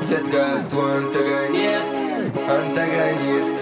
Детка, твой антагонист, антагонист.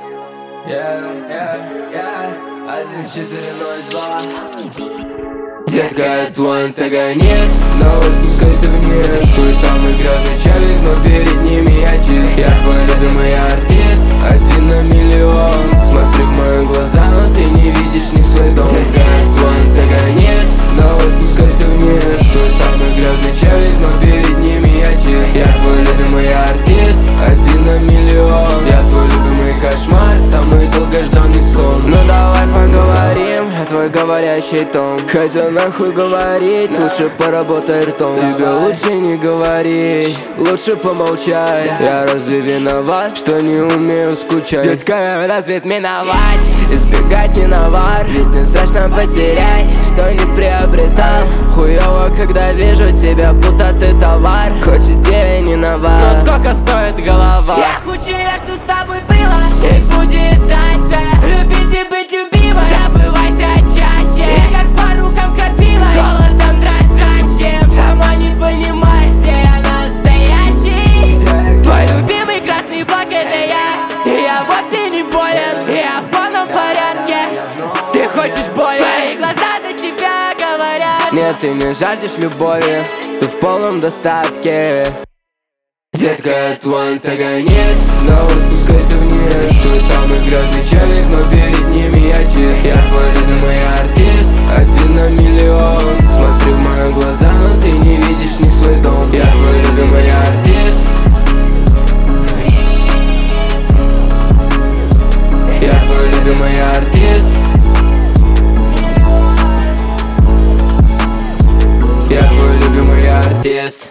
1402. Детка, твой антагонист, но спускайся вниз. Твой самый грязный челик, но перед ними я чист. Я твой любимый артист, 1 на миллион. Смотри в мои глаза, но ты не видишь ни свой дом. Детка, твой антагонист, но спускайся вниз. Твой самый грязный челик, но перед ними я чист. Я твой любимый артист, 1 на миллион. Я твой любимый кошмар, самый долгожданный сон. Ну давай поговорим, я твой говорящий том. Хотя нахуй говорить, лучше поработай ртом. Тебе лучше не говори, лучше помолчай. Я разве виноват, что не умею скучать? Детка, разве миновать, избегать не навар. Ведь не страшно потерять, что не приобретал. Хуёво, когда вижу тебя, будто ты товар. Хоть идея не нова, но сколько стоит голова? Я худшее, что с тобой было и будет дальше. Любить и быть любимой, забывайся чаще. И как по рукам крапила, голосом дрожащим. Сама не понимаешь, где я настоящий. Твой любимый красный флаг — это я. И я вовсе не болен, я в полном порядке. Ты хочешь боли, твои глаза за тебя говорят. Нет, ты не жаждешь любови, ты в полном достатке. Детка, твой антагонист, но спускайся вниз. Твой самый грязный челик, но перед ними я чист. Я твой любимый артист, 1 на миллион. Смотри в мои глаза, но ты не видишь ни свой